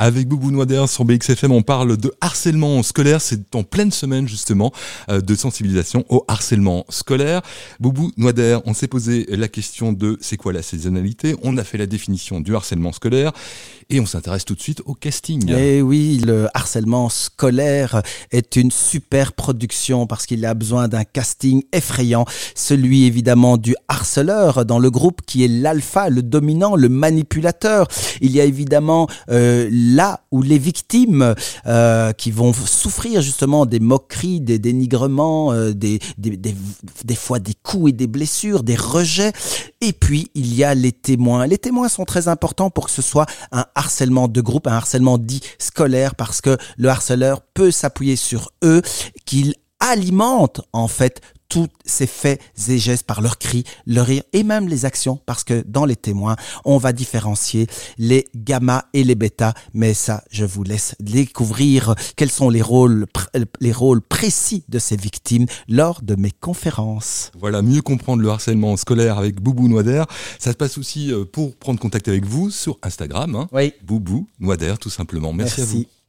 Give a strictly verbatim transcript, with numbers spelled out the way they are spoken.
Avec Boubou Noader sur B X F M, on parle de harcèlement scolaire. C'est en pleine semaine justement euh, de sensibilisation au harcèlement scolaire. Boubou Noader, on s'est posé la question de c'est quoi la saisonnalité. On a fait la définition du harcèlement scolaire et on s'intéresse tout de suite au casting. Et oui, le harcèlement scolaire est une super production parce qu'il a besoin d'un casting effrayant. Celui évidemment du harceleur dans le groupe qui est l'alpha, le dominant, le manipulateur. Il y a évidemment euh, là où les victimes euh, qui vont souffrir justement des moqueries, des dénigrements, euh, des, des, des, des fois des coups et des blessures, des rejets. Et puis il y a les témoins. Les témoins sont très importants pour que ce soit un harcèlement de groupe, un harcèlement dit scolaire, parce que le harceleur peut s'appuyer sur eux, qu'il alimente en fait tous ces faits et gestes par leurs cris, leurs rires et même les actions, parce que dans les témoins, on va différencier les gamma et les bêta, mais ça, je vous laisse découvrir quels sont les rôles, les rôles précis de ces victimes lors de mes conférences. Voilà, mieux comprendre le harcèlement scolaire avec Boubou Noader. Ça se passe aussi pour prendre contact avec vous sur Instagram, hein. Oui. Boubou Noader, tout simplement. Merci, Merci. à vous.